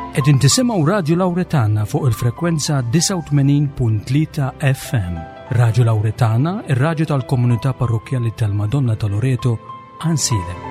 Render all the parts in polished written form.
Qed intisimgħu Radio Lawretana fuq il-frekwenza 89.3 FM. Radio Lawretana, ir-radju tal-Komunità Parrokjali tal-Madonna ta' Loreto, Ansile.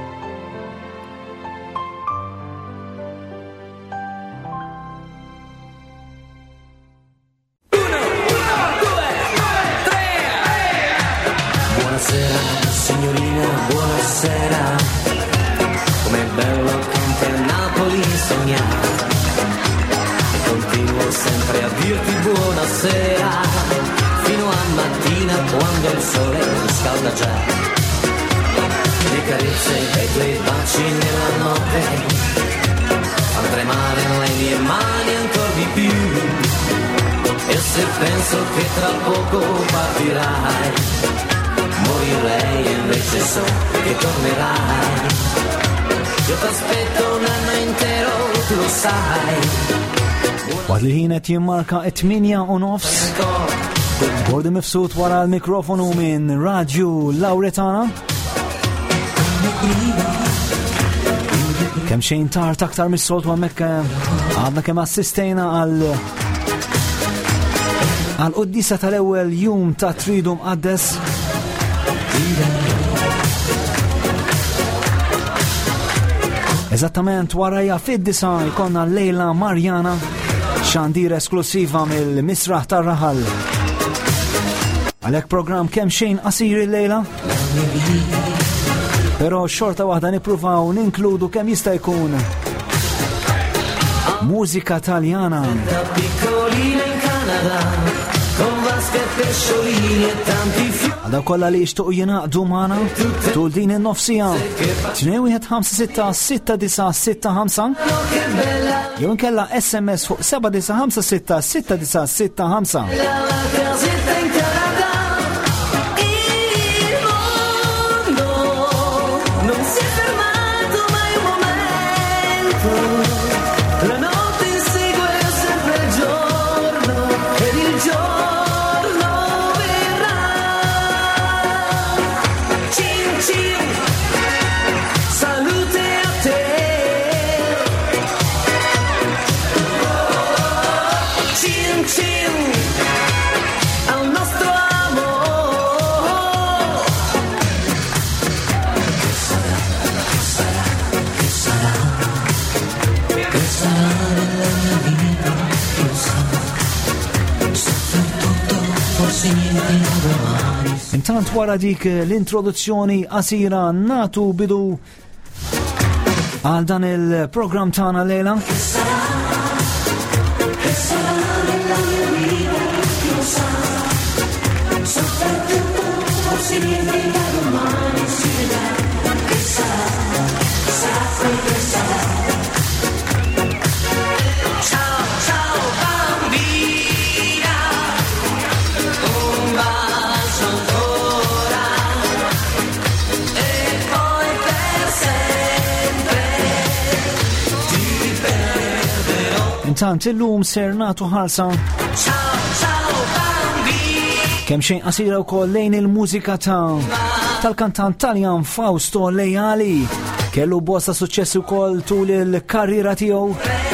Buonasera, signorina, buonasera. Com'è bello anche a Napoli sognare. Continuo sempre a dirti buonasera, fino a mattina quando il sole scalda già. Le carezze e i tuoi baci nella notte fanno tremare le mie mani ancora di più. E se penso che tra poco partirai, morirei e invece so che tornerai. Io t'aspetto un anno intero, tu lo sai. Waqt li ħinet jimmarka 8:09, Gordi mifsut wara l-mikrofonu minn Radio Lawretana. Kemm xejn tard aktar mis-soltu hemmhekk għadna kemm assistejna għal qoddisa tal-ewwel jum ta' Tridu Mqaddes. Eżattament warajja fid-disa jkollna Lejla Marjana, xandir esklusiva mill-Misraħ tar-Raħal. Għalhekk programm kemm xejn qasir il-lejla, però xorta waħda nippruvaw ninkludu kemm jista' jkun mużika Taljana. Għadaw kolla li jishtuq jinaqdu maħna tul din il-nofsija 2-1-5-6-6-9-6-5 jew inkella SMS fuq 7-9-5-6-6-9-6-5. Intant wara dik l-introduzzjoni qasira natu bidu għal dan il-programm tagħna lejla. Intant illum ser nagħtu ħarsa kemm xejn qasira wkoll lejn il-mużika tal-kantant Taljan Fausto Lejali. Kellu bosta suċċess ukoll tul il-karriera tiegħu.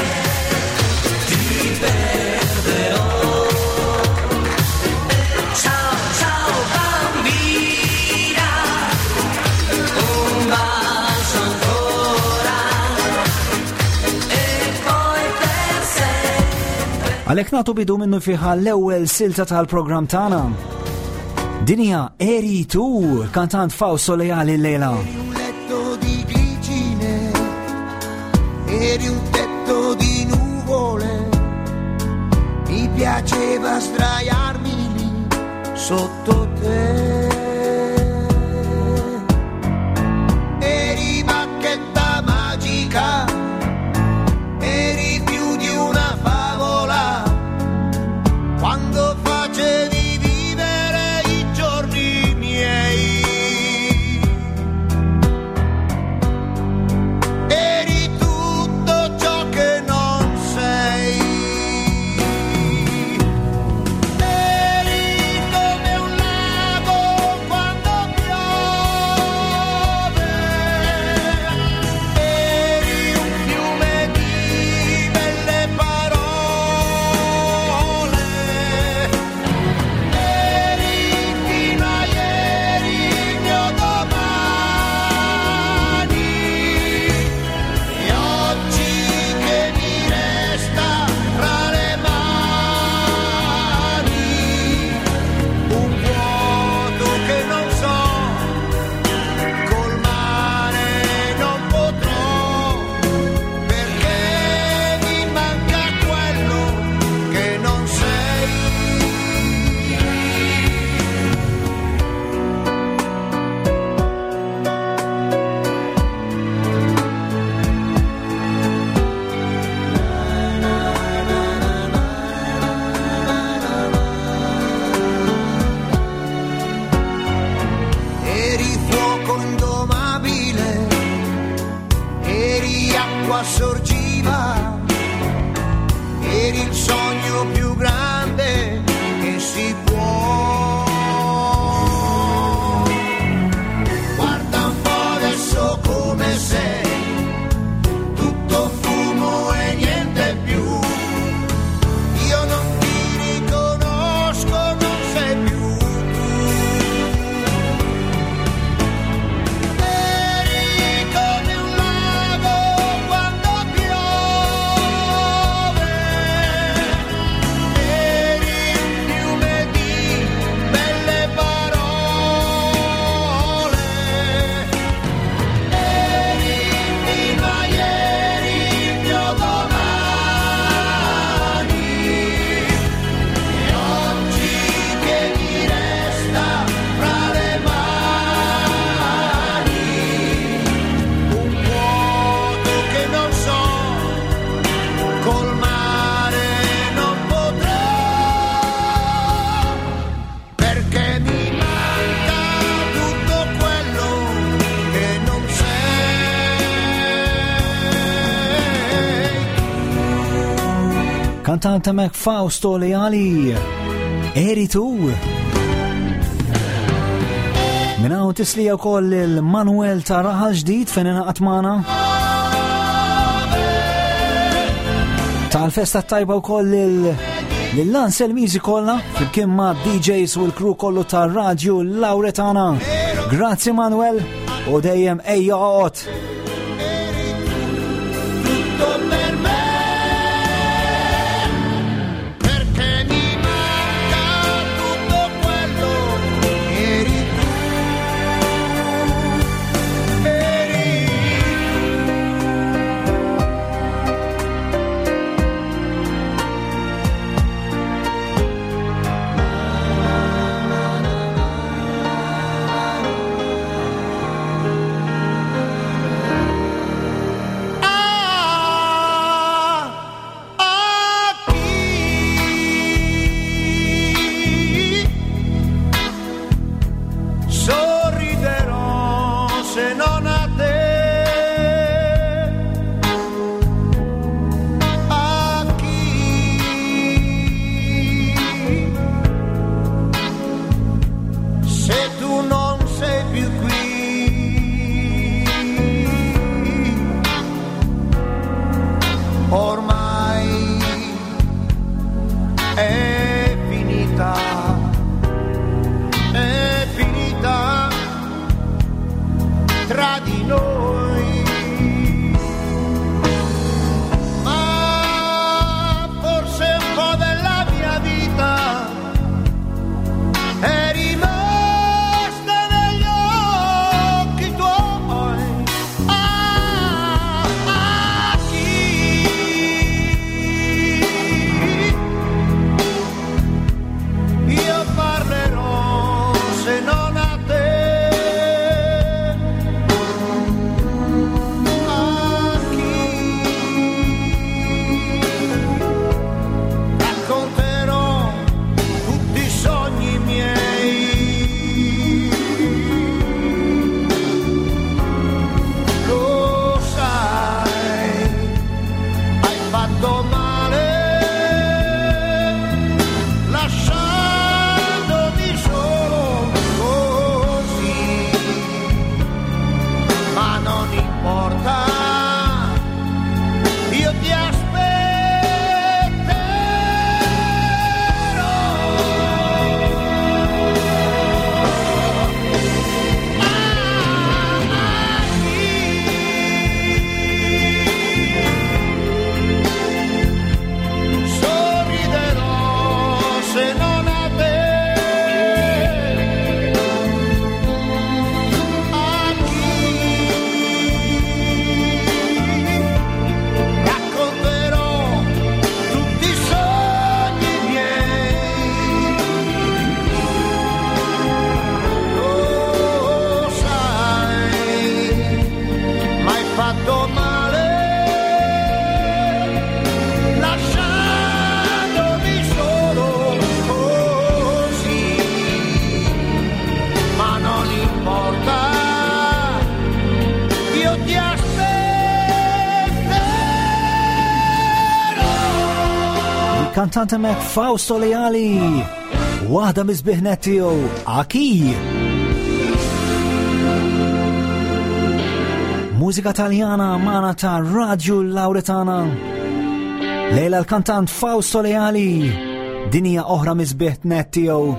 Għalhekk nagħtu bidu minnu fiha l-ewwel silta tal-programm tagħna. Dinja Eri tu, kantant Fausto Lejali lejla. Eri un letto di glicine, eri un tetto di nuvole, mi piaceva sdraiarmi lì sotto te. Eri bacchetta magica, eri più di una favola, quando facevi vivere i giorni miei. Eri tutto ciò che non sei. Eri come un lago l'acqua sorgiva, eri il sogno più grande che si può. Guarda un po' adesso come sei, tutto fumo e niente più. Io non ti riconosco, non sei più tu. Eri come un lago quando piove, eri un fiume di belle parole, eri fino a ieri il mio domani, e oggi che mi resta fra le mani un vuoto che non so colmare, non potrò, perché mi manca tutto quello che non sei. Kantanta mek Fausto Leali, eri tu. Minnaw tislija wkoll il-Manuel ta' raħal ġdid fejn inaqat magħna. Tal-festa tajba wkoll lil-Lansel Musicolna flimkien ma' DJs u l-crew kollu ta' Radio Lauretana. Grazzi Manuel u dejjem ejja oqgħod. Tutto per me, perché mi manca tutto quello che eri tu, eri. Sorriderò se non a te, a chi se tu non sei più qui, ormai è finita, è finita tra di noi. kantanta mek Fausto Leali, waħda mizbiħnet tiegħu Aki. Mużika taljana mana ta' Radio Lauretana. Lejla l-kantant Fausto Leali, dinija oħra mizbiħnet tiegħu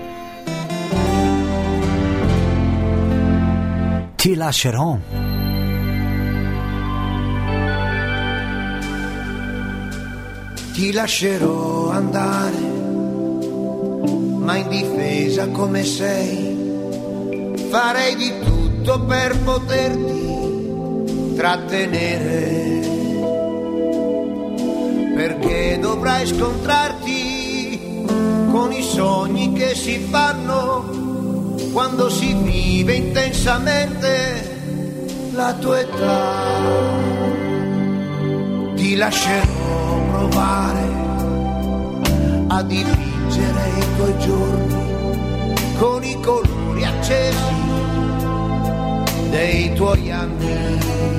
Ti lascerò. Ti lascerò andare, ma in difesa come sei, farei di tutto per poterti trattenere, perché dovrai scontrarti con i sogni che si fanno quando si vive intensamente la tua età. Ti lascerò provare a dipingere i tuoi giorni con i colori accesi dei tuoi anni.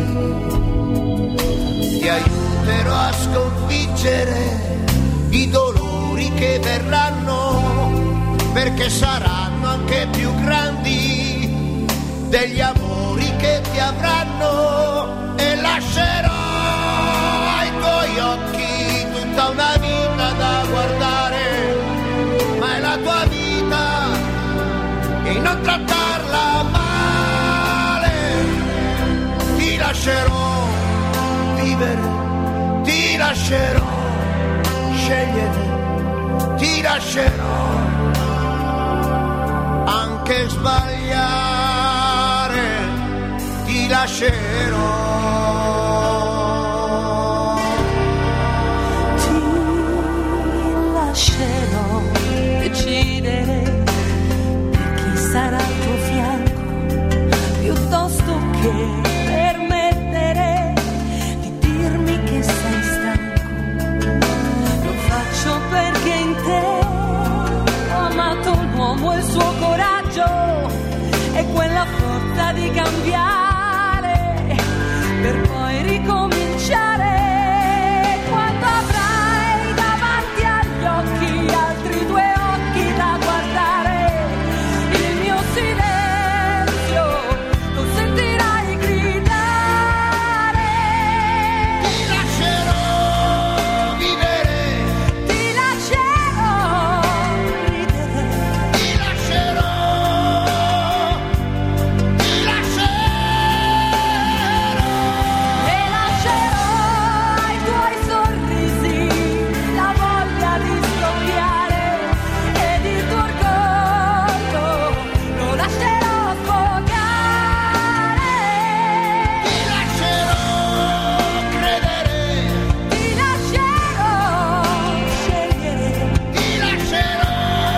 Ti aiuterò a sconfiggere i dolori che verranno, perché saranno anche più grandi degli amori che ti avranno, e lascerò ai tuoi occhi tutta una vita da guardare, ma è la tua vita e non trattarla male. Ti lascerò vivere, ti lascerò scegliere, ti lascerò anche sbagliare, ti lascerò. Ti lascerò decidere chi sarà al tuo fianco, piuttosto che permettere di dirmi che sei stanco. Lo faccio perché in te ho amato l'uomo e il suo coraggio e quella forza di cambiare per poi ricominciare. Quando avrai davanti agli occhi altri due occhi da guardare, il mio silenzio lo sentirai gridare. Ti lascerò vivere, Ti lascerò ridere, ti lascerò, ti lascerò. e lascerò ai tuoi sorrisi la voglia di scoppiare, ed il tuo orgoglio lo lascerò sfogare. Ti lascerò credere, Ti lascerò scegliere, ti lascerò,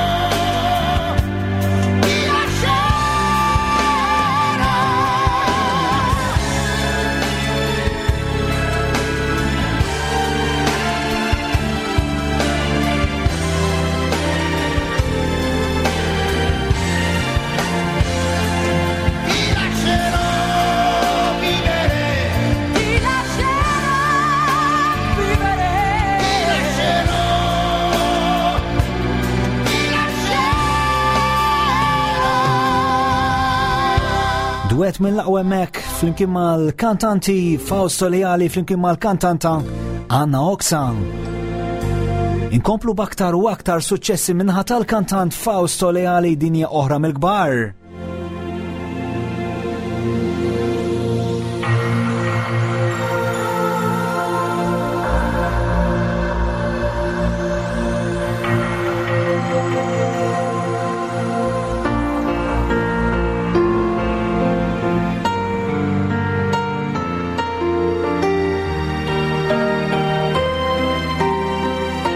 ti lascerò. Ti lascerò vivere, ti lascerò vivere, ti lascerò, ti lascerò. Duet mill-laqwa mek flimkien mal-kantanti Fausto Leali flimkien mal-kantanta Anna Oksan. Inkomplu baktar u aktar suċċessi minħa tal-kantant Fausto Leali, dinja oħra mill-kbar.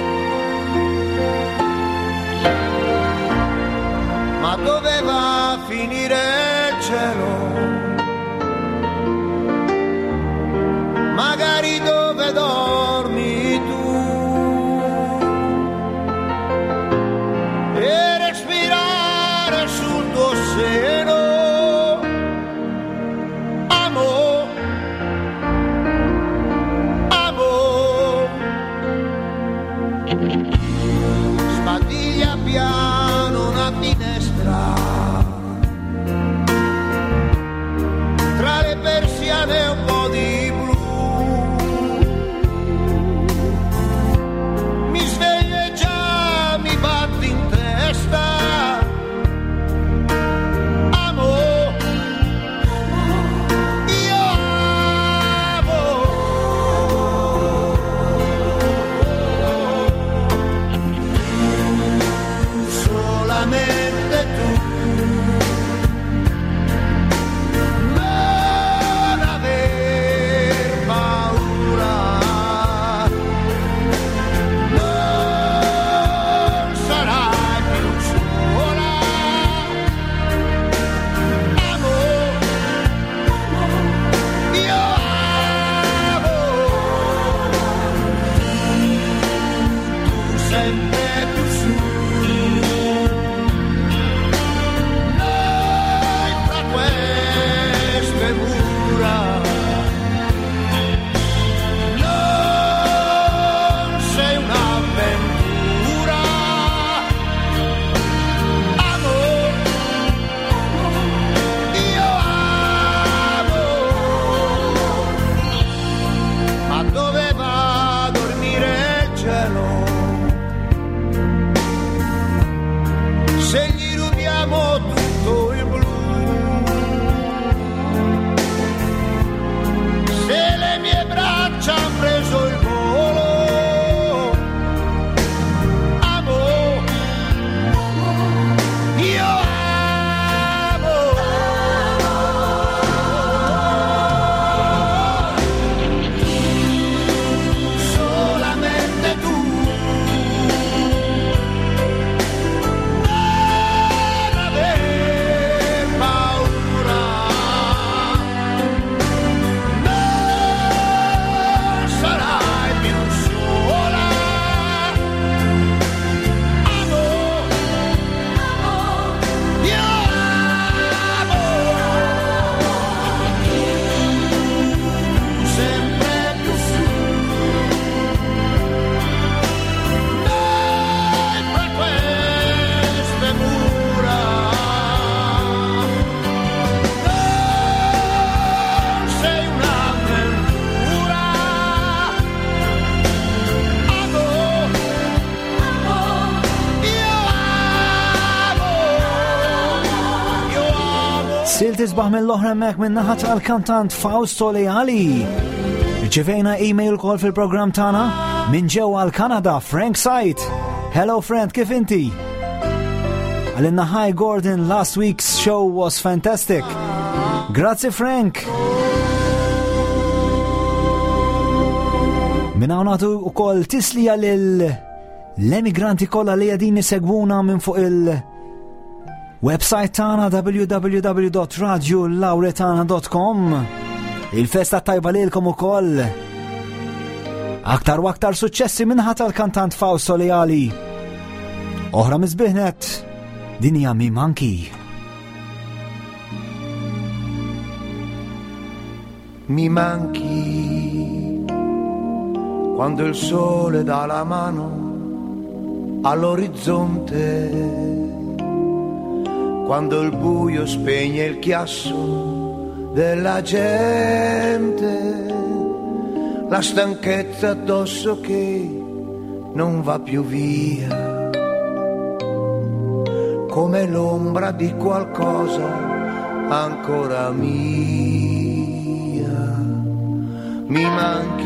Ma dove va a Silt isbaħ mill-oħra mek minn naħa tal-kantant Fausto Leali. Ġivejna email kol fil-program tana minn ġewwa l-Kanada, Frank Sight. Hello Frank, kif inti? Għalinna hi Gordon, last week's show was fantastic. Grazie Frank. Minna unatu u kol tislija l-emigranti kolla li għadini segwuna minn fuq website tana www.radiolauretana.com. Il-festa tajba lilkom ukoll. Aktar u aktar suċċessi minħat tal-kantant Fausto Leali. Oħra mizbihnet dinja mi manki. Mi manchi quando il sole dà la mano all'orizzonte, quando il buio spegne il chiasso della gente, la stanchezza addosso che non va più via, come l'ombra di qualcosa ancora mia. Mi manchi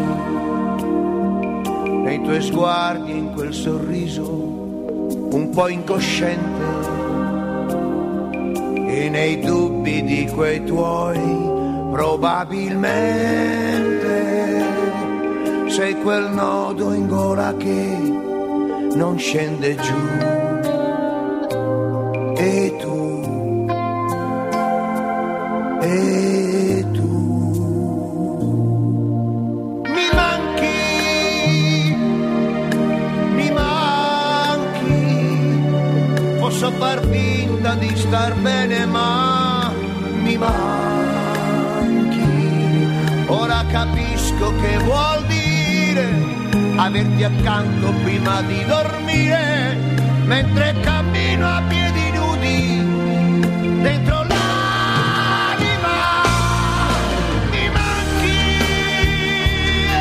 nei tuoi sguardi e in quel sorriso un po' incosciente, e nei dubbi di quei tuoi probabilmente sei quel nodo in gola che non scende giù. E tu, mi manchi, posso far finta di star bene ma mi manchi. Ora capisco che vuol dire averti accanto prima di dormire, mentre cammino a piedi nudi dentro l'anima. Mi manchi e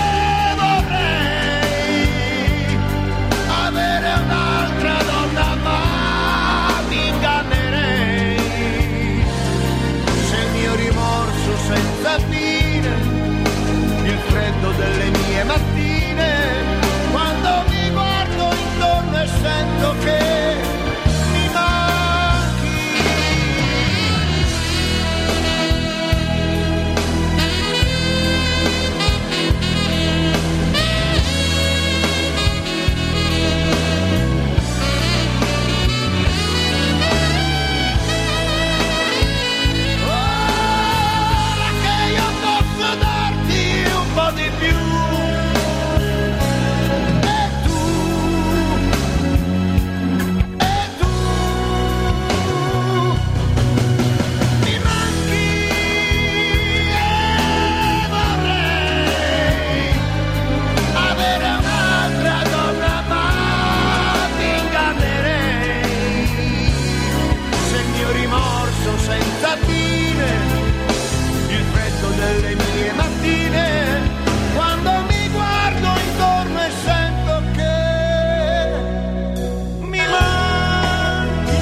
vorrei avere un'altra donna, ma mi ingannerei se il mio rimorso senza fine, il freddo delle mie mattine, quando mi guardo intorno e sento che mi manchi. Ora che io posso darti un po' di più, senza fine, il freddo delle mie mattine, quando mi guardo intorno e sento che mi manchi.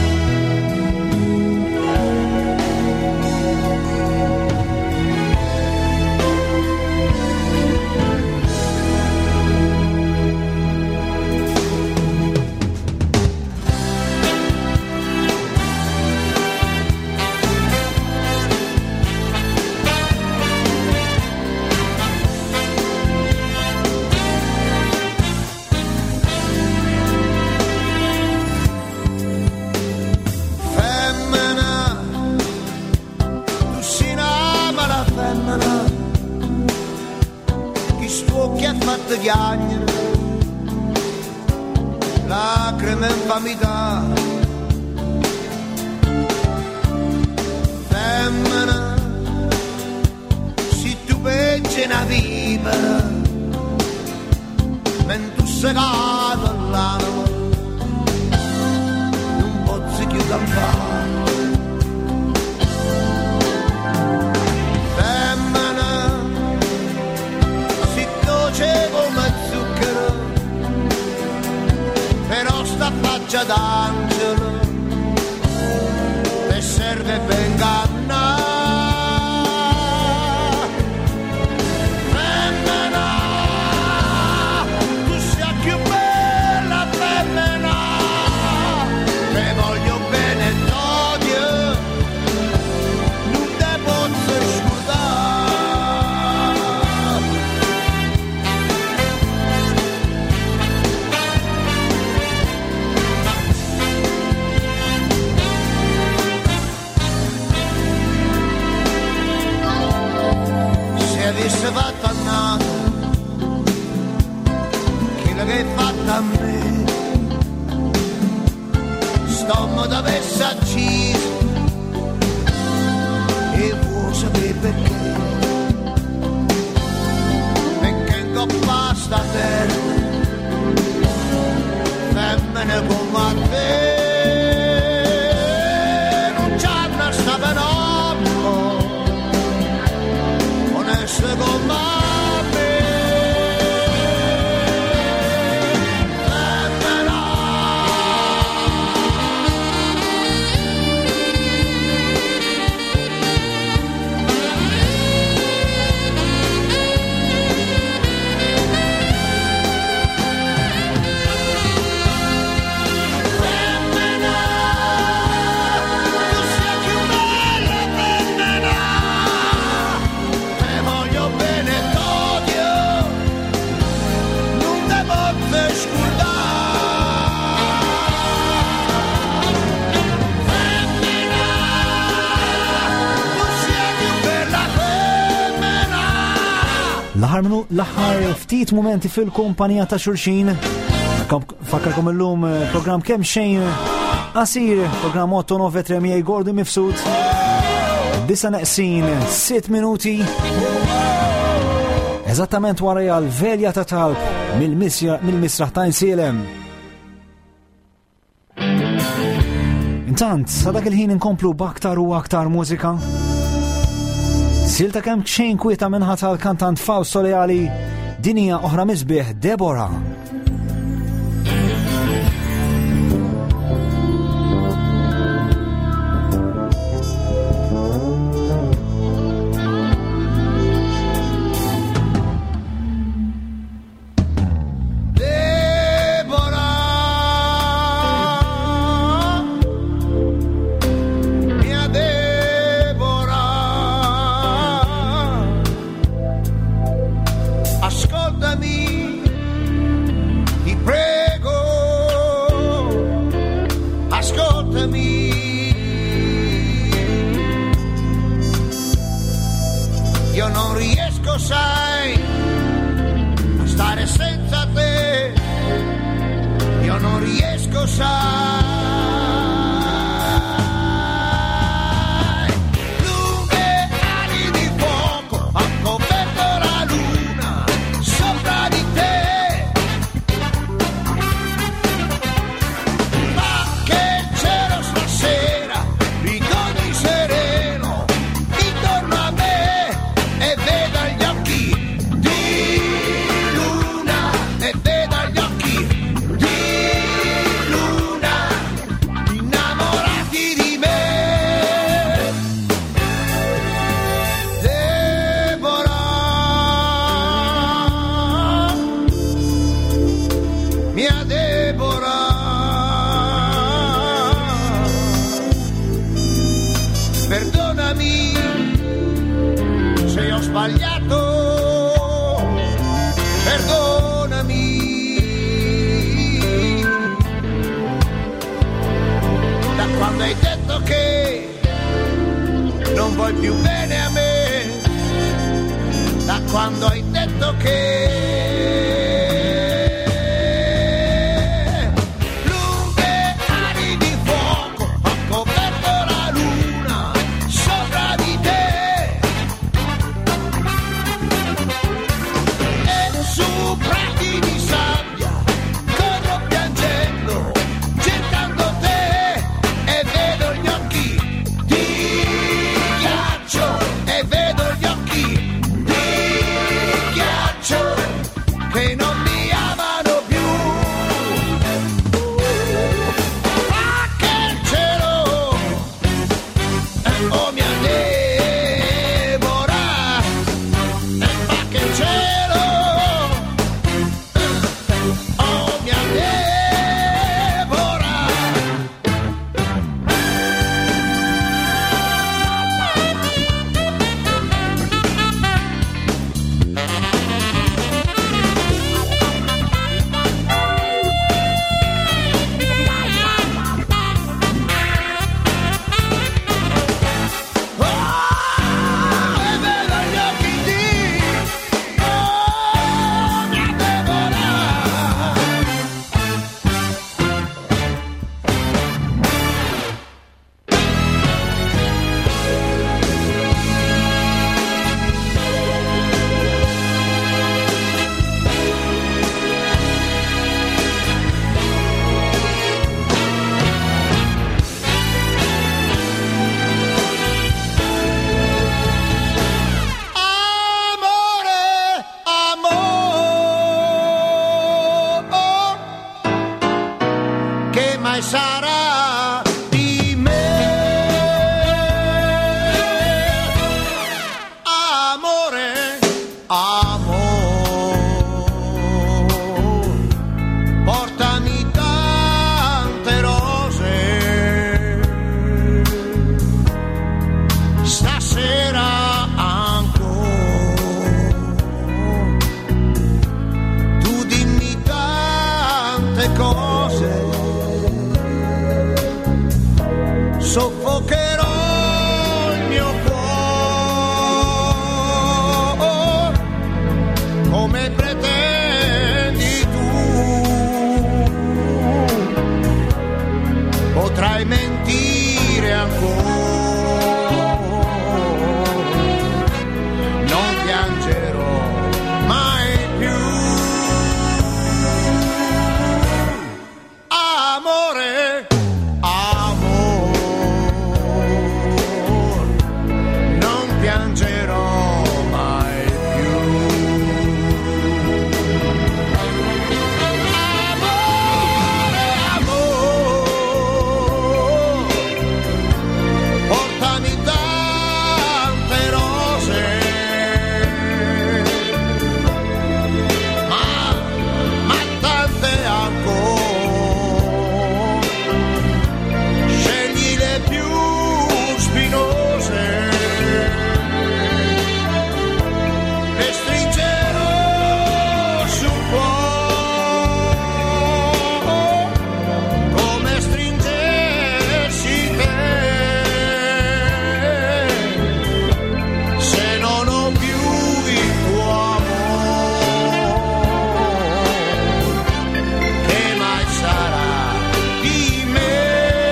Lacrime e infamità, femmina, se tu veggi una vipera, mentre tu sei cato all'anima, non pozzi più campare. Come zucchero, però sta faccia d'angelo, te serve ben si è fatta a nato, quello che hai fatto a me, stommo da messaggino, e vuoi sapere perché, perché in coppa sta terra, femmine come te. L-aħħar ftit momenti fil-kumpanija ta' xulxin. Fakkarkom illum program kemm xejn qasir, program 8-9 Gordi Mifsud. 9:06 minuti. Eżattament wara l-velja ta' talb mill-misraħ ta' Insielem. Intant, sadak il-ħin inkomplu b'aktar u aktar mużika. Silta kemm xejn kwieta minħata l-kantant Fausto Leali, dinija oħra misbieħ Deborah. Io non riesco, sai, a stare senza te. Io non riesco, sai. Lunghe ali di fuoco han coperto la luna sopra di te. Ma che cielo stasera, ricordi sereno intorno a me. E veda gli occhi di luna, e veda gli occhi di luna, innamorati di me. Deborah, mia Deborah, perdonami se ho sbagliato, perdonami. Da quando hai detto che non vuoi più bene a me, da quando hai detto che lunghe ali di fuoco han coperto la luna sopra di te. Su prati di sabbia corro piangendo cercando te, e vedo gli occhi di ghiaccio, e vedo gli occhi di mai sarà di me. Amore, amore, portami tante rose, stasera ancora, tu dimmi tante cose, soffocherò il mio cuore come pretendi tu, potrai mentire ancora, non piangerò mai più. Amore, non piangerò mai più. Amore, amore, portami tante rose, ma tante ancora, scegli le più spinose, le stringerò sul cuore come stringessi te, se non ho più il tuo amore, che mai sarà di me.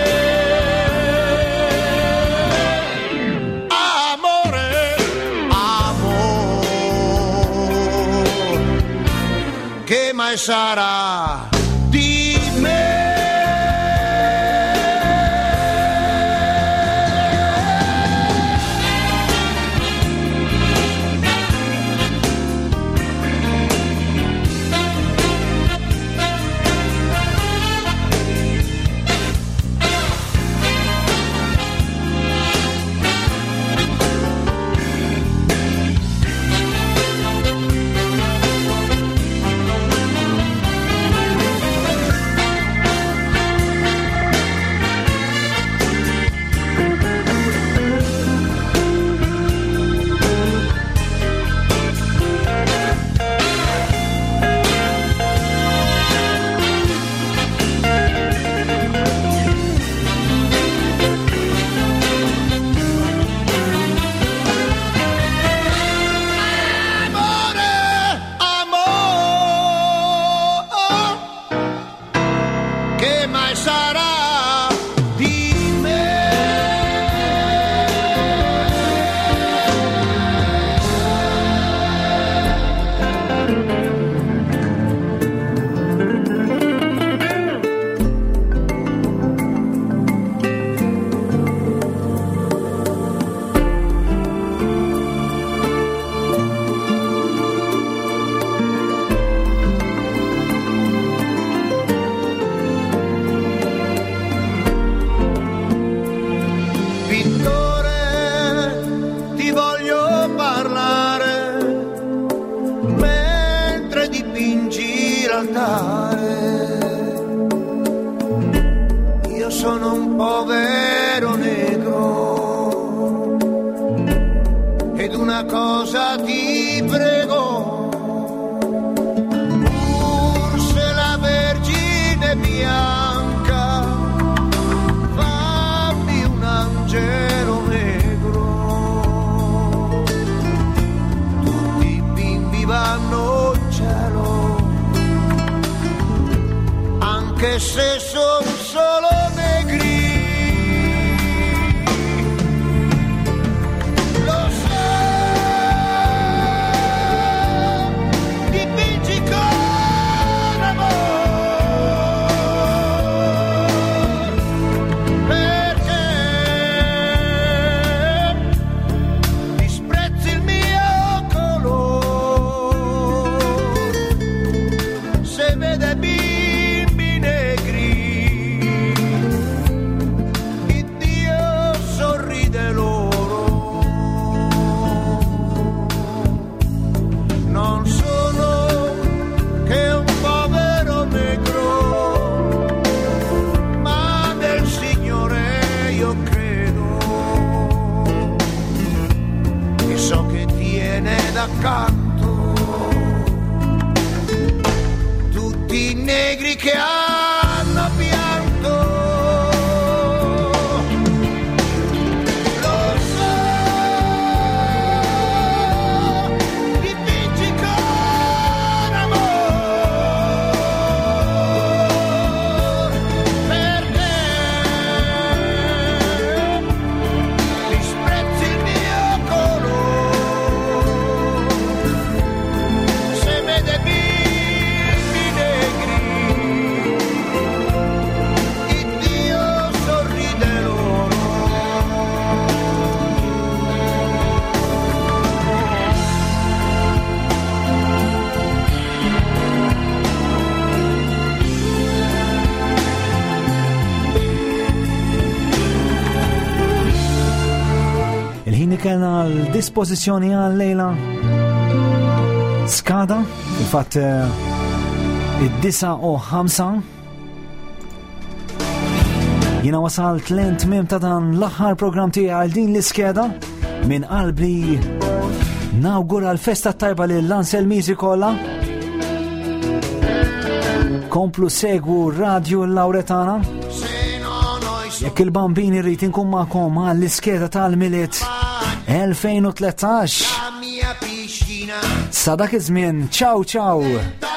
Amore, amore, che mai sarà di me. Che mai sarà di me. Pittore, ti voglio parlare mentre dipingi l'altare. Io sono un povero negro ed una cosa ti prego, pur se la Vergine bianca, fammi un angelo negro. Tutti i bimbi vanno in cielo, anche se sono solo negri. Lo so, dipingi con amor, perché disprezzi il mio colore, se vede bimbi negri. accanto, tutti negri che hanno pianto, lo so, dipingi con amor, perché disprezzi il mio colore, se vede bimbi negri, Dio sorride loro. Il-ħin kellna l-dispożizzjoni għal-lejla skada, il-fatt id-9:05. Jiena wasalt l-tmiem ta' dan l-aħħar programm tiegħi għal din l-iskeda minn qalbi nawgura l-festa tajba lil Anselmiżi kollha. Komplu segwu Radio Lauretana. Jekk il-bambini rrid inkun magħkom għall-iskeda tal-miliet 2013. La mia piscina Sa dak iż-żmien, ciao ciao.